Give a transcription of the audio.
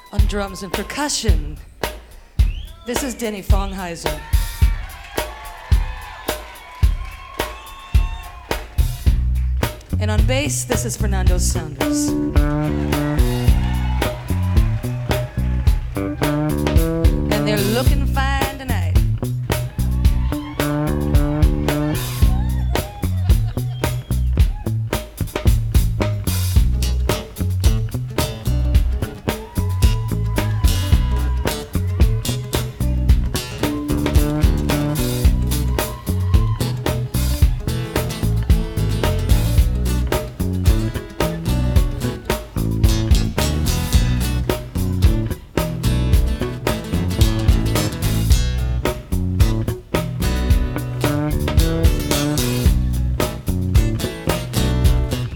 On drums and percussion, this is Denny Fongheiser. And on bass, this is Fernando Saunders.